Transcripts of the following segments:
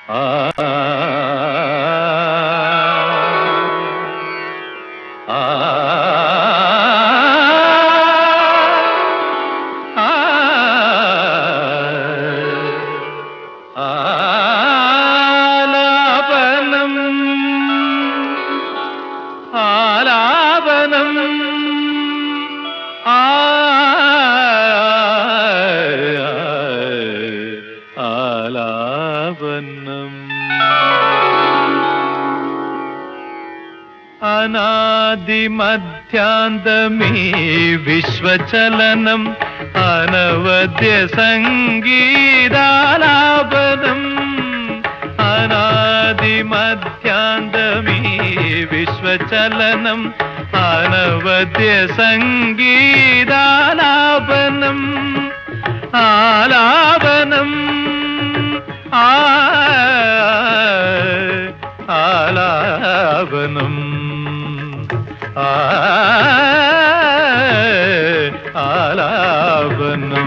ആലാപനം ആലാപനം അനാദിമധ്യാന്തമീ വിശ്വചലനം അനവദ്യ സംഗീതാലാപനം അനാദിമധ്യാന്തമീ വിശ്വചലനം അനവദ്യ സംഗീതാലാപനം ആലാപനം ആലാപനം ആലാപനം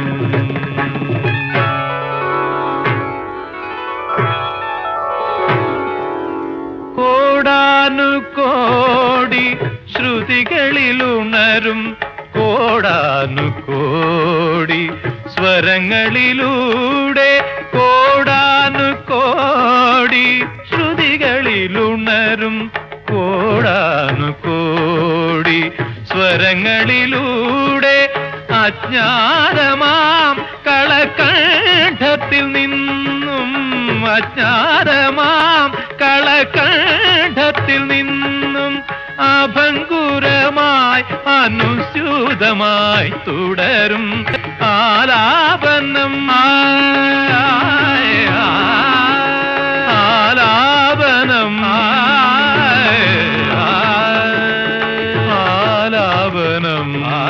കോടാനുകോടി ശ്രുതികളിലുണരും കോടാനുകോടി സ്വരങ്ങളിലൂടെ കോടാനുകോടി ശ്രുതികളിലുണരും കോടാനുകോടി സ്വരങ്ങളിലൂടെ അജ്ഞാതമാം കളകണ്ഠത്തിൽ നിന്നും അജ്ഞാതമാം കളകണ്ഠത്തിൽ നിന്നും അഭംഗുരമായി അനുസ്യൂതമായി തുടരും ആലാപനം ആലാപനം ആലാപനം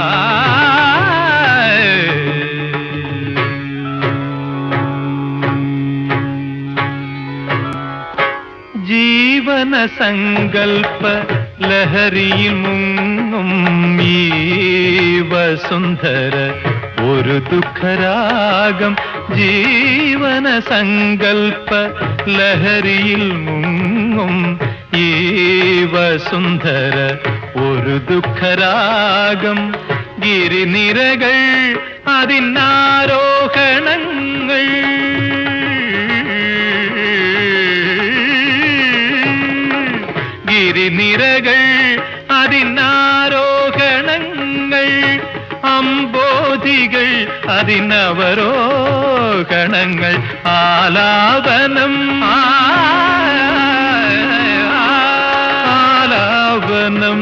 ജീവന സങ്കൽപ്പ ലഹരിയിൽ മുങ്ങും ഈ വസുന്ധര ഒരു ദുഃഖരാഗം ജീവന സങ്കൽപ്പ ലഹരിയിൽ മുങ്ങും ഈ വസുന്ധര ഒരു ദുഃഖരാഗം ഗിരിനിരകൾ അതിനാരോഹണങ്ങൾ ഗിരിനിരകൾ അതിനാരോഹണങ്ങൾ അംബോധികൾ അതിനവരോഹണങ്ങൾ ആലാപനം ആലാപനം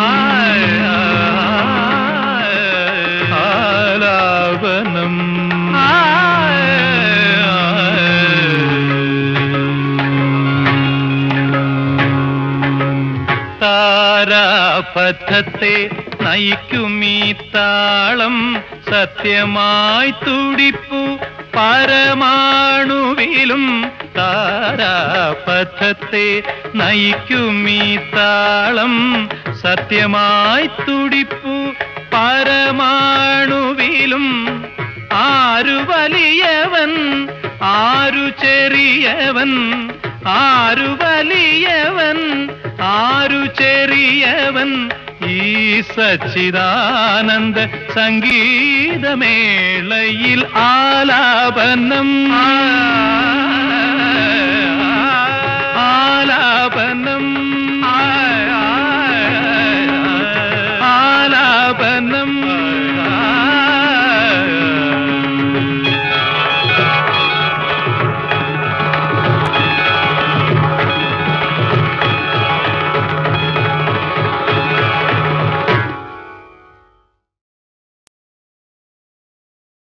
ആലാപനം താരാപഥത്തെ നയിക്കുമീ താളം സത്യമായി തുടിപ്പു പരമാണുവിലും താരാപഥത്തെ നയിക്കുമീ താളം സത്യമായി തുടിപ്പു പരമാണുവിലും ആരു വലിയവൻ ആരു ചെറിയവൻ ആരു വലിയവൻ ആരു ചെറിയവൻ ഈ സച്ചിദാനന്ദ സംഗീതമേളയിൽ ആലാപനം